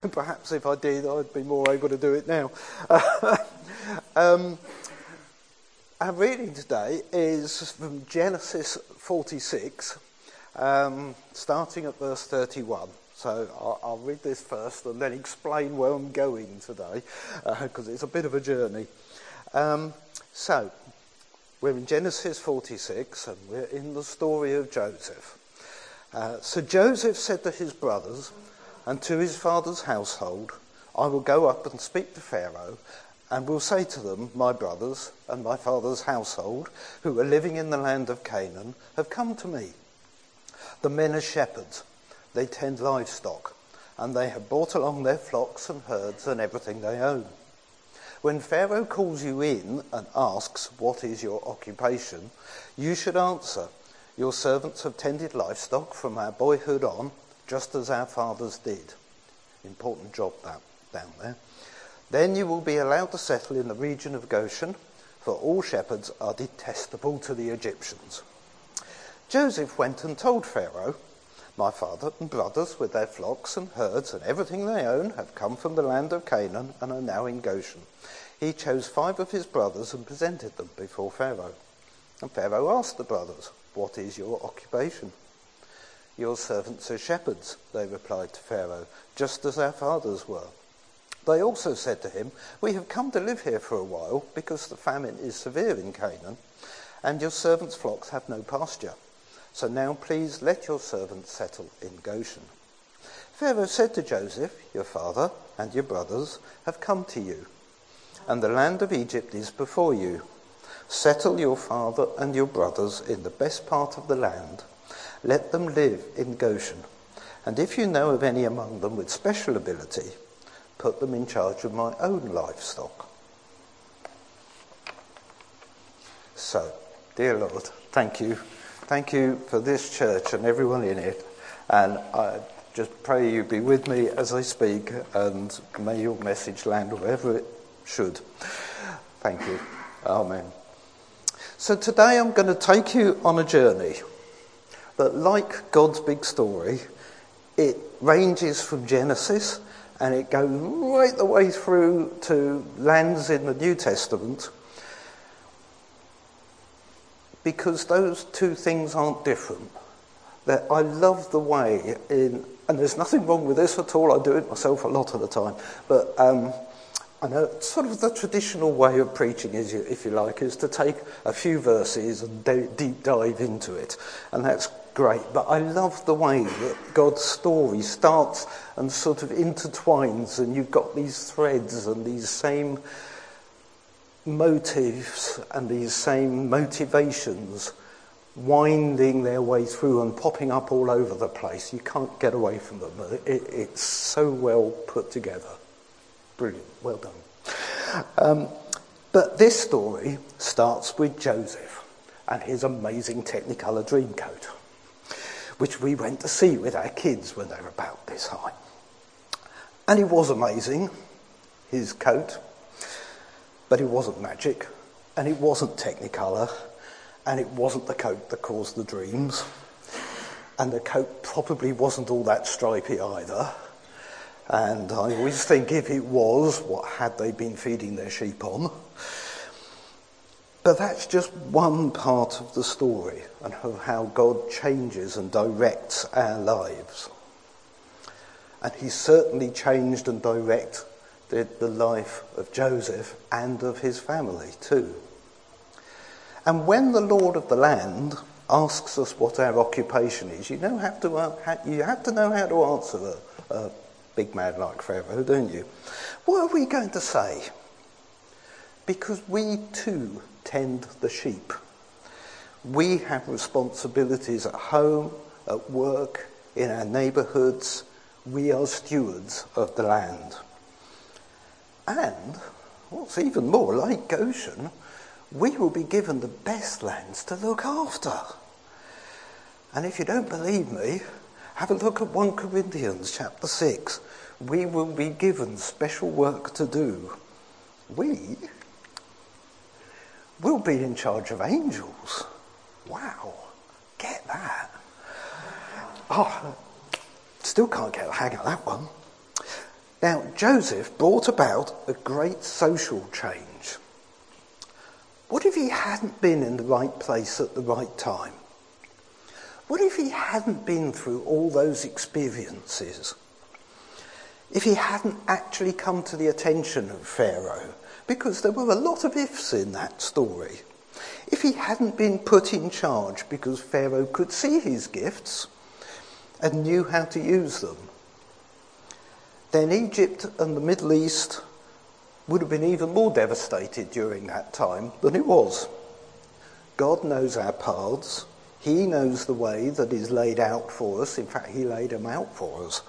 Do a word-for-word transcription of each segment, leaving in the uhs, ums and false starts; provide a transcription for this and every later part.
Perhaps if I did, I'd be more able to do it now. um, our reading today is from Genesis forty-six, um, starting at verse thirty-one. So I'll, I'll read this first and then explain where I'm going today, because uh, it's a bit of a journey. Um, so, we're in Genesis forty-six, and we're in the story of Joseph. Uh, so Joseph said to his brothers and to his father's household, I will go up and speak to Pharaoh, and will say to them, my brothers and my father's household, who are living in the land of Canaan, have come to me. The men are shepherds, they tend livestock, and they have brought along their flocks and herds and everything they own. When Pharaoh calls you in and asks, what is your occupation, you should answer, your servants have tended livestock from our boyhood on, just as our fathers did. Important job that down there. Then you will be allowed to settle in the region of Goshen, for all shepherds are detestable to the Egyptians. Joseph went and told Pharaoh, my father and brothers with their flocks and herds and everything they own have come from the land of Canaan and are now in Goshen. He chose five of his brothers and presented them before Pharaoh. And Pharaoh asked the brothers, what is your occupation? Your servants are shepherds, they replied to Pharaoh, just as our fathers were. They also said to him, we have come to live here for a while because the famine is severe in Canaan, and your servants' flocks have no pasture. So now please let your servants settle in Goshen. Pharaoh said to Joseph, your father and your brothers have come to you, and the land of Egypt is before you. Settle your father and your brothers in the best part of the land. Let them live in Goshen, and if you know of any among them with special ability, put them in charge of my own livestock. So, dear Lord, thank you. Thank you for this church and everyone in it, and I just pray you be with me as I speak, and may your message land wherever it should. Thank you. Amen. So today I'm going to take you on a journey that, like God's big story, it ranges from Genesis and it goes right the way through to lands in the New Testament, because those two things aren't different. That I love the way in, and there's nothing wrong with this at all, I do it myself a lot of the time, but um, I know sort of the traditional way of preaching, is, if you like, is to take a few verses and de- deep dive into it, and that's great. But I love the way that God's story starts and sort of intertwines, and you've got these threads and these same motives and these same motivations winding their way through and popping up all over the place. You can't get away from them. It, it's so well put together. Brilliant. Well done. Um, but this story starts with Joseph and his amazing Technicolor Dreamcoat, which we went to see with our kids when they were about this high. And it was amazing, his coat, but it wasn't magic, and it wasn't Technicolor, and it wasn't the coat that caused the dreams, and the coat probably wasn't all that stripy either. And I always think, if it was, what had they been feeding their sheep on? But that's just one part of the story, and of how God changes and directs our lives. And he certainly changed and directed the life of Joseph and of his family too. And when the Lord of the land asks us what our occupation is, you know have to uh, you have to know how to answer a, a big man like Pharaoh, don't you? What are we going to say? Because we too tend the sheep. We have responsibilities at home, at work, in our neighbourhoods. We are stewards of the land. And, what's even more, like Goshen, we will be given the best lands to look after. And if you don't believe me, have a look at First Corinthians chapter six. We will be given special work to do. We will be in charge of angels. Wow, get that. Oh, still can't get the hang of that one. Now, Joseph brought about a great social change. What if he hadn't been in the right place at the right time? What if he hadn't been through all those experiences? If he hadn't actually come to the attention of Pharaoh, because there were a lot of ifs in that story. If he hadn't been put in charge because Pharaoh could see his gifts and knew how to use them, then Egypt and the Middle East would have been even more devastated during that time than it was. God knows our paths. He knows the way that is laid out for us. In fact, he laid them out for us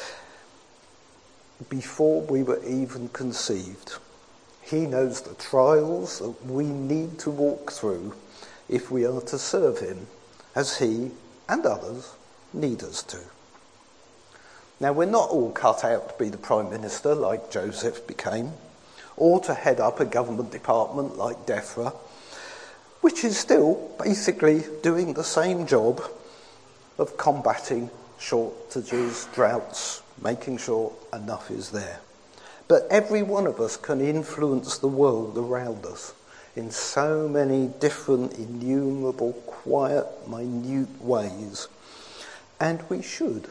before we were even conceived. He knows the trials that we need to walk through if we are to serve him, as he and others need us to. Now, we're not all cut out to be the Prime Minister like Joseph became, or to head up a government department like DEFRA, which is still basically doing the same job of combating shortages, droughts, making sure enough is there. But every one of us can influence the world around us in so many different, innumerable, quiet, minute ways. And we should.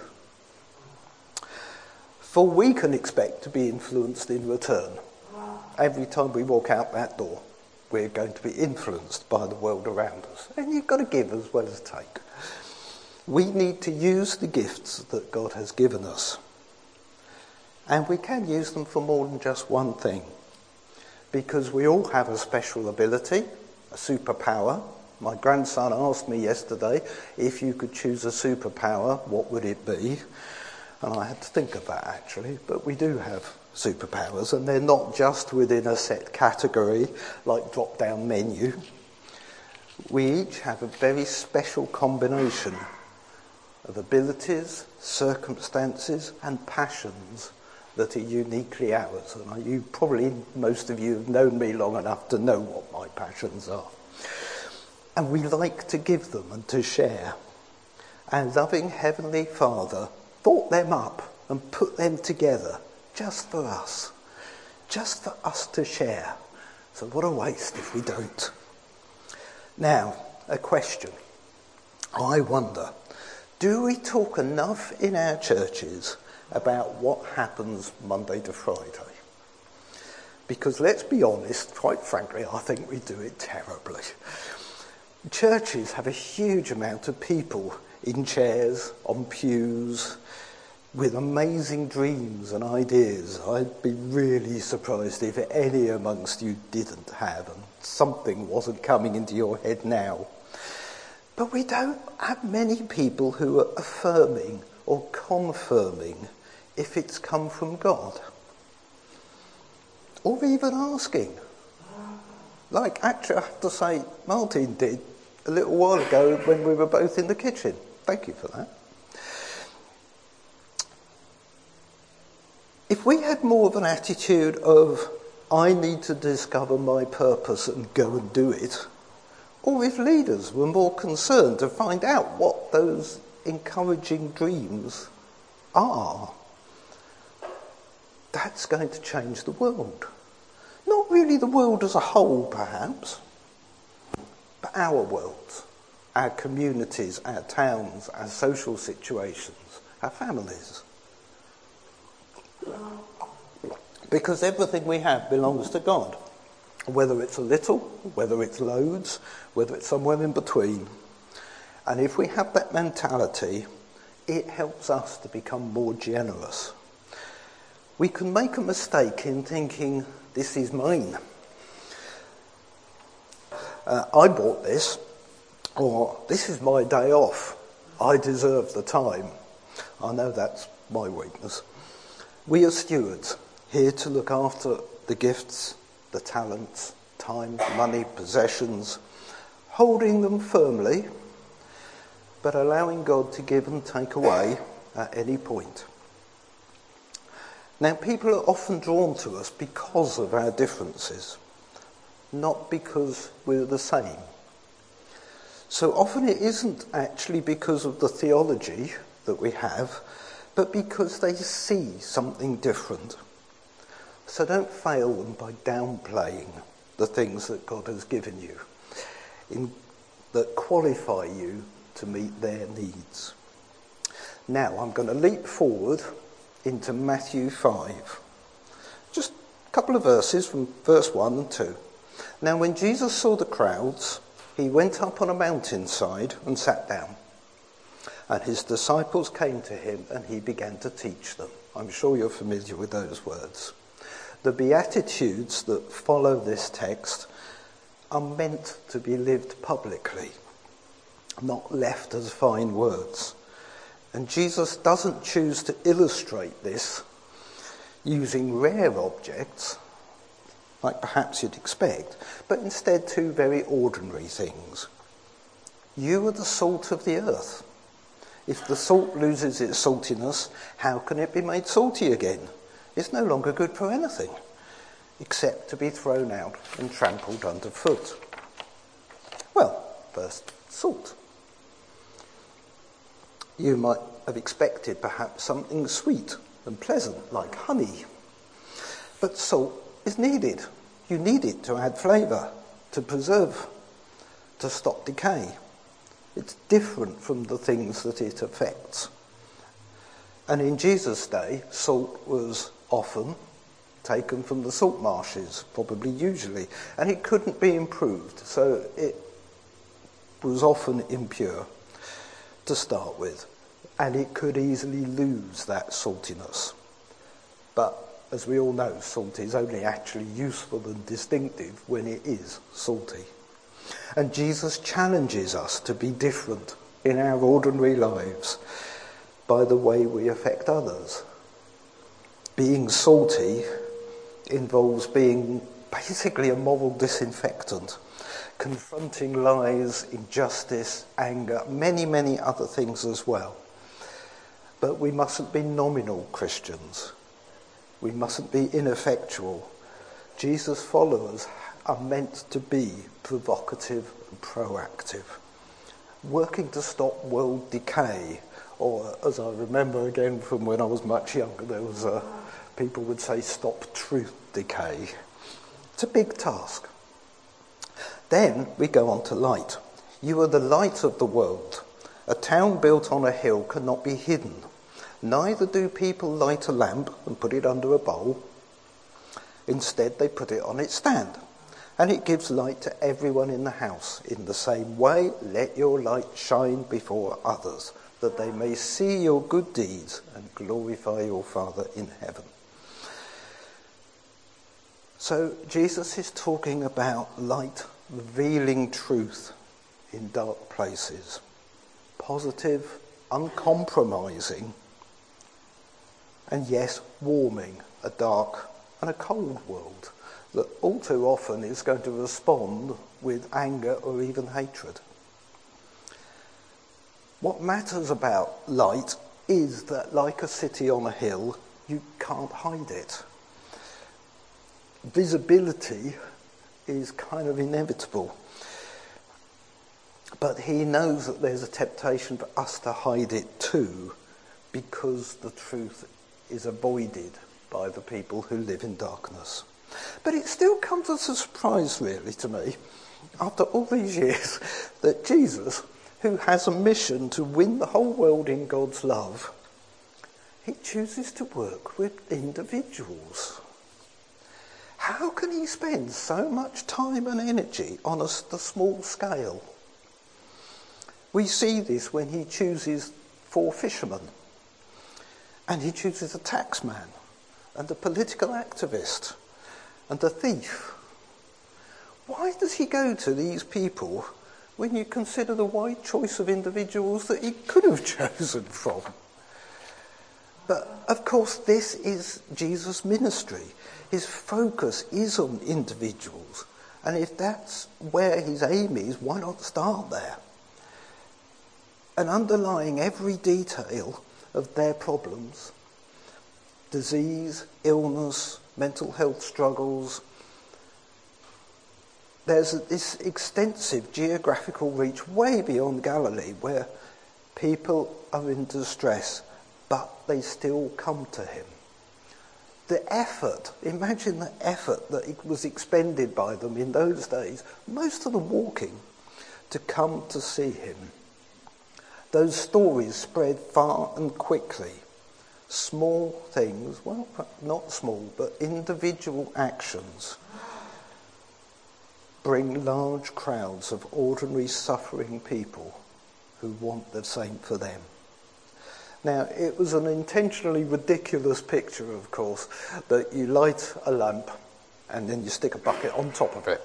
For we can expect to be influenced in return. Every time we walk out that door, we're going to be influenced by the world around us. And you've got to give as well as take. We need to use the gifts that God has given us. And we can use them for more than just one thing. Because we all have a special ability, a superpower. My grandson asked me yesterday, if you could choose a superpower, what would it be? And I had to think of that, actually. But we do have superpowers, and they're not just within a set category, like drop-down menu. We each have a very special combination of abilities, circumstances, and passions that are uniquely ours. And you probably, most of you have known me long enough to know what my passions are. And we like to give them and to share. Our loving Heavenly Father thought them up and put them together just for us. Just for us to share. So what a waste if we don't. Now, a question. I wonder, do we talk enough in our churches about what happens Monday to Friday? Because let's be honest, quite frankly, I think we do it terribly. Churches have a huge amount of people in chairs, on pews, with amazing dreams and ideas. I'd be really surprised if any amongst you didn't have, and something wasn't coming into your head now. But we don't have many people who are affirming or confirming if it's come from God. Or even asking. Like, actually, I have to say, Martin did a little while ago when we were both in the kitchen. Thank you for that. If we had more of an attitude of, I need to discover my purpose and go and do it, or if leaders were more concerned to find out what those encouraging dreams are, that's going to change the world. Not really the world as a whole, perhaps, but our world, our communities, our towns, our social situations, our families. Because everything we have belongs to God. Whether it's a little, whether it's loads, whether it's somewhere in between. And if we have that mentality, it helps us to become more generous. We can make a mistake in thinking, this is mine. Uh, I bought this, or this is my day off. I deserve the time. I know that's my weakness. We are stewards, here to look after the gifts, the talents, time, money, possessions, holding them firmly, but allowing God to give and take away at any point. Now, people are often drawn to us because of our differences, not because we're the same. So often it isn't actually because of the theology that we have, but because they see something different. So don't fail them by downplaying the things that God has given you, in, that qualify you to meet their needs. Now I'm going to leap forward into Matthew five. Just a couple of verses from verse one and two. Now when Jesus saw the crowds, he went up on a mountainside and sat down. And his disciples came to him and he began to teach them. I'm sure you're familiar with those words. The Beatitudes that follow this text are meant to be lived publicly, not left as fine words. And Jesus doesn't choose to illustrate this using rare objects, like perhaps you'd expect, but instead two very ordinary things. You are the salt of the earth. If the salt loses its saltiness, how can it be made salty again? It's no longer good for anything, except to be thrown out and trampled underfoot. Well, first, salt. You might have expected perhaps something sweet and pleasant, like honey. But salt is needed. You need it to add flavour, to preserve, to stop decay. It's different from the things that it affects. And in Jesus' day, salt was often taken from the salt marshes, probably usually, and it couldn't be improved, so it was often impure to start with, and it could easily lose that saltiness. But as we all know, salt is only actually useful and distinctive when it is salty. And Jesus challenges us to be different in our ordinary lives by the way we affect others. Being salty involves being basically a moral disinfectant, confronting lies, injustice, anger, many, many other things as well. But we mustn't be nominal Christians. We mustn't be ineffectual. Jesus' followers are meant to be provocative and proactive, working to stop world decay, or as I remember again from when I was much younger, there was a, people would say stop truth decay. It's a big task. Then we go on to light. You are the light of the world. A town built on a hill cannot be hidden. Neither do people light a lamp and put it under a bowl. Instead, they put it on its stand, and it gives light to everyone in the house. In the same way, let your light shine before others, that they may see your good deeds and glorify your Father in heaven. So Jesus is talking about light revealing truth in dark places. Positive, uncompromising, and yes, warming a dark and a cold world that all too often is going to respond with anger or even hatred. What matters about light is that, like a city on a hill, you can't hide it. Visibility is kind of inevitable. But he knows that there's a temptation for us to hide it too, because the truth is avoided by the people who live in darkness. But it still comes as a surprise, really, to me, after all these years, that Jesus, who has a mission to win the whole world in God's love, he chooses to work with individuals. How can he spend so much time and energy on a, the small scale? We see this when he chooses four fishermen, and he chooses a taxman, and a political activist, and a thief. Why does he go to these people when you consider the wide choice of individuals that he could have chosen from? But of course, this is Jesus' ministry. His focus is on individuals, and if that's where his aim is, why not start there? And underlying every detail of their problems, disease, illness, mental health struggles, there's this extensive geographical reach way beyond Galilee where people are in distress but they still come to him. The effort, imagine the effort that it was expended by them in those days, most of them walking, to come to see him. Those stories spread far and quickly. Small things, well, not small, but individual actions bring large crowds of ordinary suffering people who want the same for them. Now, it was an intentionally ridiculous picture, of course, that you light a lamp and then you stick a bucket on top of it.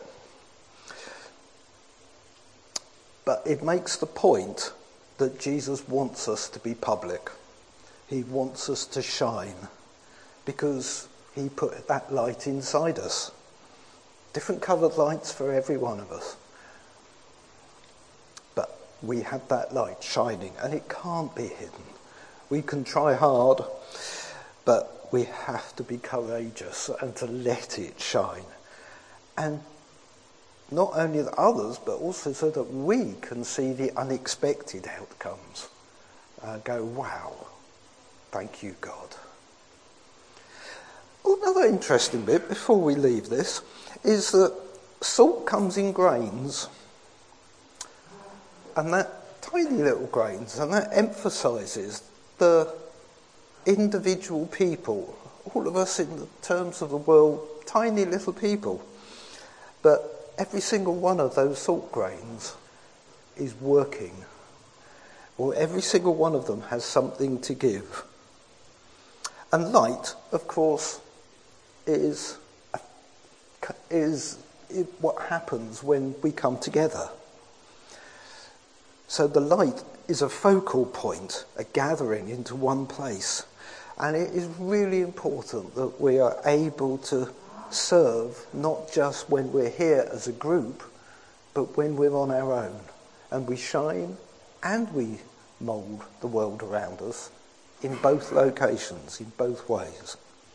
But it makes the point that Jesus wants us to be public. He wants us to shine because he put that light inside us. Different coloured lights for every one of us. But we have that light shining and it can't be hidden. We can try hard, but we have to be courageous and to let it shine. And not only the others, but also so that we can see the unexpected outcomes. Uh, go, wow, thank you, God. Another interesting bit before we leave this is that salt comes in grains, and that tiny little grains, and that emphasises the individual people, all of us in the terms of the world, tiny little people. But every single one of those salt grains is working, or every single one of them has something to give. And light, of course, is, is what happens when we come together. So the light is a focal point, a gathering into one place. And it is really important that we are able to serve not just when we're here as a group, but when we're on our own. And we shine and we mould the world around us in both locations, in both ways.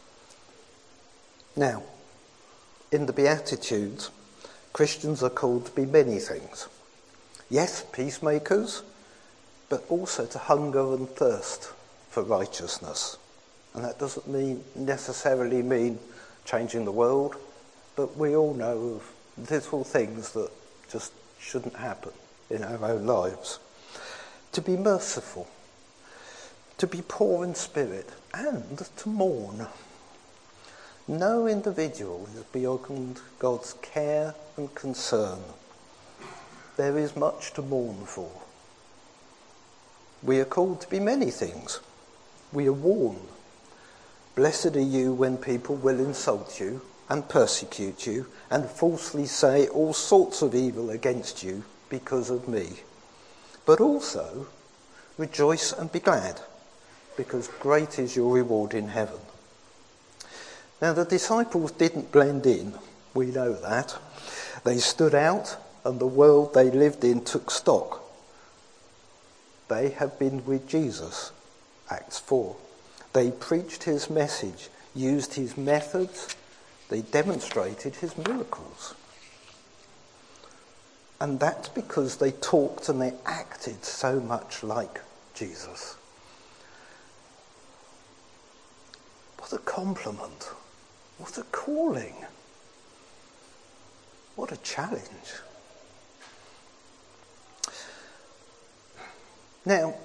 Now, in the Beatitudes, Christians are called to be many things. Yes, peacemakers, but also to hunger and thirst for righteousness. And that doesn't mean necessarily mean changing the world, but we all know of little things that just shouldn't happen in our own lives. To be merciful, to be poor in spirit, and to mourn. No individual is beyond God's care and concern. There is much to mourn for. We are called to be many things. We are warned. Blessed are you when people will insult you and persecute you and falsely say all sorts of evil against you because of me. But also, rejoice and be glad, because great is your reward in heaven. Now, the disciples didn't blend in. We know that. They stood out, and the world they lived in took stock. They have been with Jesus, Acts four. They preached his message, used his methods, they demonstrated his miracles. And that's because they talked and they acted so much like Jesus. What a compliment. What a calling. What a challenge. Now,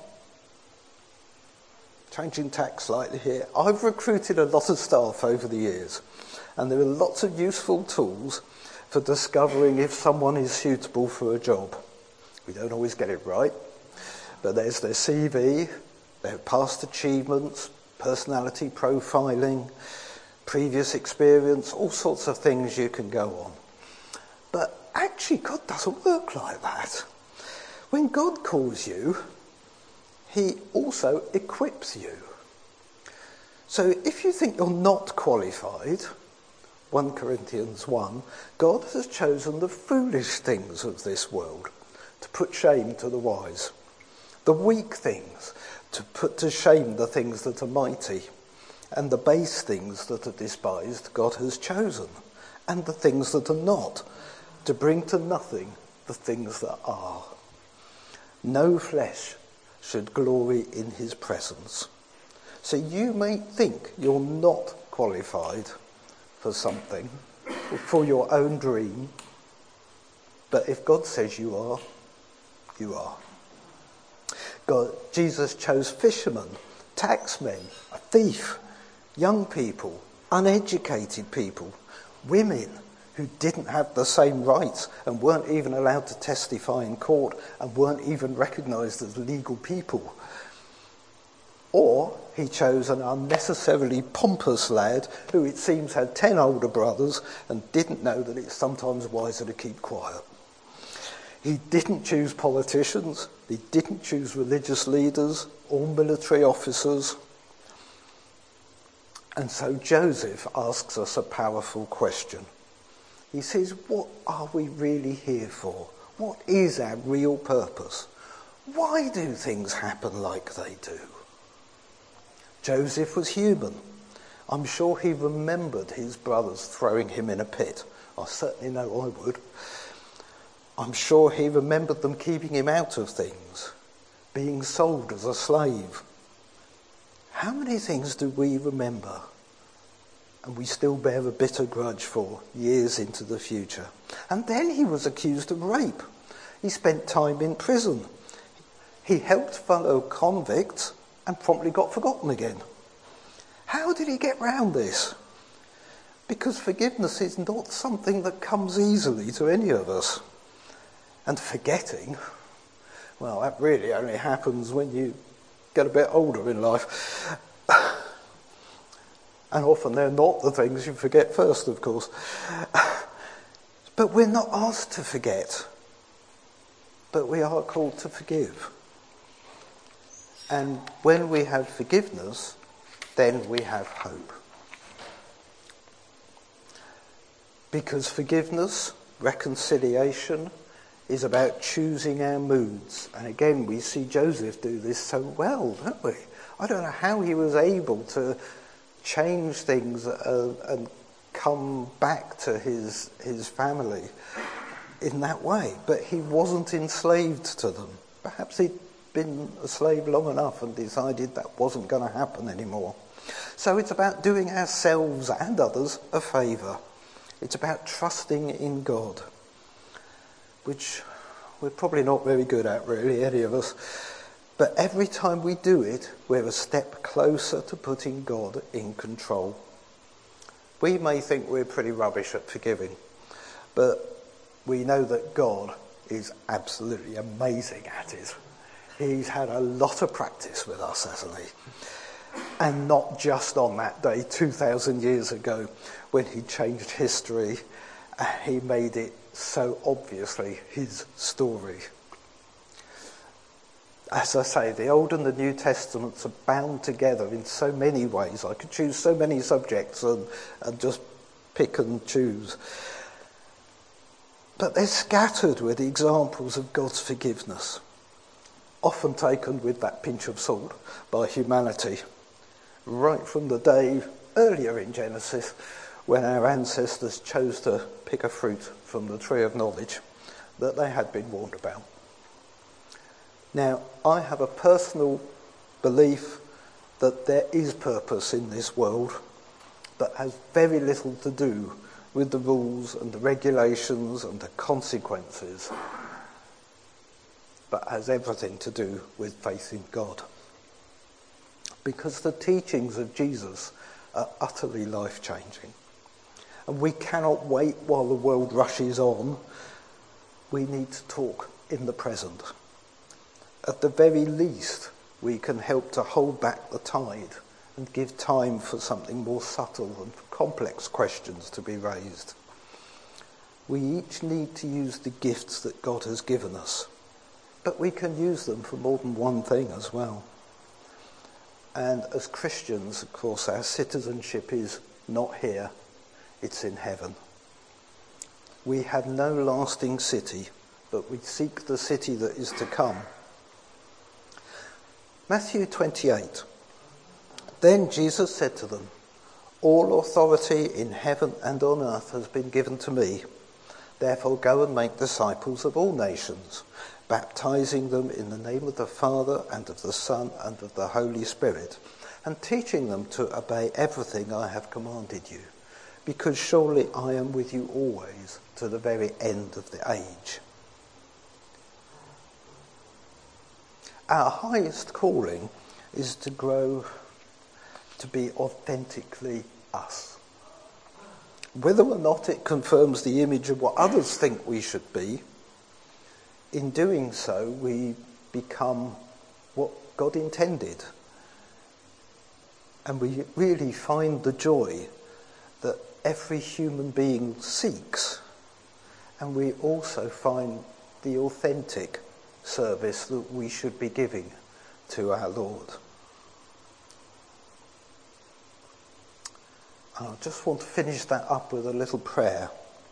changing tack slightly here, I've recruited a lot of staff over the years, and there are lots of useful tools for discovering if someone is suitable for a job. We don't always get it right, but there's their C V, their past achievements, personality profiling, previous experience, all sorts of things you can go on. But actually, God doesn't work like that. When God calls you, he also equips you. So if you think you're not qualified, First Corinthians one, God has chosen the foolish things of this world to put shame to the wise, the weak things to put to shame the things that are mighty, and the base things that are despised God has chosen, and the things that are not, to bring to nothing the things that are. No flesh should glory in his presence. So you may think you're not qualified for something, for your own dream, but if God says you are, you are. God, Jesus chose fishermen, taxmen, a thief, young people, uneducated people, women who didn't have the same rights and weren't even allowed to testify in court and weren't even recognised as legal people. Or he chose an unnecessarily pompous lad who it seems had ten older brothers and didn't know that it's sometimes wiser to keep quiet. He didn't choose politicians, he didn't choose religious leaders or military officers. And so Joseph asks us a powerful question. He says, what are we really here for? What is our real purpose? Why do things happen like they do? Joseph was human. I'm sure he remembered his brothers throwing him in a pit. I certainly know I would. I'm sure he remembered them keeping him out of things, being sold as a slave. How many things do we remember and we still bear a bitter grudge for years into the future? And then he was accused of rape. He spent time in prison. He helped fellow convicts and promptly got forgotten again. How did he get round this? Because forgiveness is not something that comes easily to any of us. And forgetting, well, that really only happens when you get a bit older in life. And often they're not the things you forget first, of course. But we're not asked to forget. But we are called to forgive. And when we have forgiveness, then we have hope. Because forgiveness, reconciliation, is about choosing our moods. And again, we see Joseph do this so well, don't we? I don't know how he was able to change things uh, and come back to his his family in that way. But he wasn't enslaved to them. Perhaps he'd been a slave long enough and decided that wasn't going to happen anymore. So it's about doing ourselves and others a favour. It's about trusting in God, which we're probably not very good at, really, any of us. But every time we do it, we're a step closer to putting God in control. We may think we're pretty rubbish at forgiving, but we know that God is absolutely amazing at it. He's had a lot of practice with us, hasn't he? And not just on that day two thousand years ago when he changed history and he made it so obviously his story. As I say, the Old and the New Testaments are bound together in so many ways. I could choose so many subjects and, and just pick and choose. But they're scattered with examples of God's forgiveness, often taken with that pinch of salt by humanity, right from the day earlier in Genesis when our ancestors chose to pick a fruit from the tree of knowledge that they had been warned about. Now, I have a personal belief that there is purpose in this world that has very little to do with the rules and the regulations and the consequences, but has everything to do with faith in God. Because the teachings of Jesus are utterly life-changing. And we cannot wait while the world rushes on. We need to talk in the present. At the very least, we can help to hold back the tide and give time for something more subtle and complex questions to be raised. We each need to use the gifts that God has given us, but we can use them for more than one thing as well. And as Christians, of course, our citizenship is not here, it's in heaven. We have no lasting city, but we seek the city that is to come. Matthew twenty-eight. Then Jesus said to them, "All authority in heaven and on earth has been given to me. Therefore go and make disciples of all nations, baptizing them in the name of the Father and of the Son and of the Holy Spirit, and teaching them to obey everything I have commanded you, because surely I am with you always to the very end of the age. Our highest calling is to grow to be authentically us. Whether or not it confirms the image of what others think we should be, in doing so we become what God intended. And we really find the joy that every human being seeks. And we also find the authentic service that we should be giving to our Lord. I just want to finish that up with a little prayer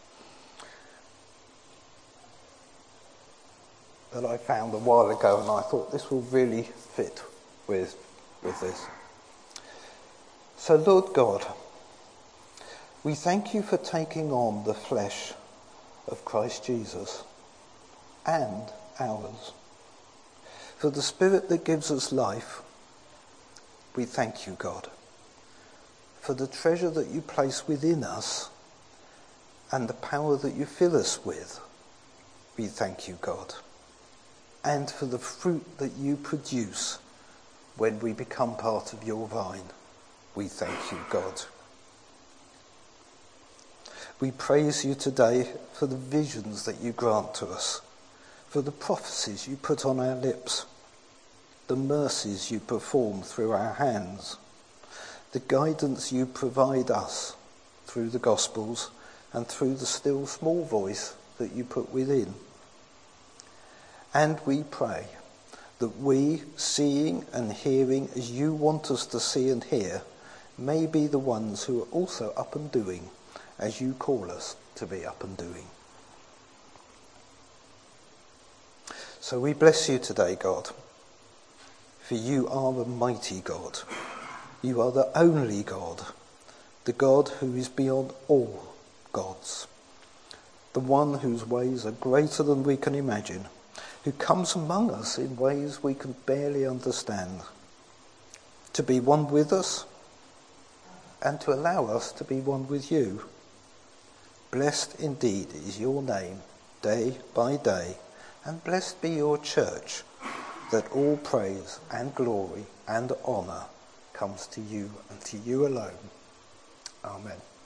that I found a while ago, and I thought this will really fit with, with this. So, Lord God, we thank you for taking on the flesh of Christ Jesus and ours. For the Spirit that gives us life, we thank you, God. For the treasure that you place within us and the power that you fill us with, we thank you, God. And for the fruit that you produce when we become part of your vine, we thank you, God. We praise you today for the visions that you grant to us, for the prophecies you put on our lips, the mercies you perform through our hands, the guidance you provide us through the Gospels and through the still small voice that you put within. And we pray that we, seeing and hearing as you want us to see and hear, may be the ones who are also up and doing as you call us to be up and doing. So we bless you today, God, for you are a mighty God. You are the only God, the God who is beyond all gods, the one whose ways are greater than we can imagine, who comes among us in ways we can barely understand, to be one with us and to allow us to be one with you. Blessed indeed is your name day by day, and blessed be your church, that all praise and glory and honour comes to you and to you alone. Amen.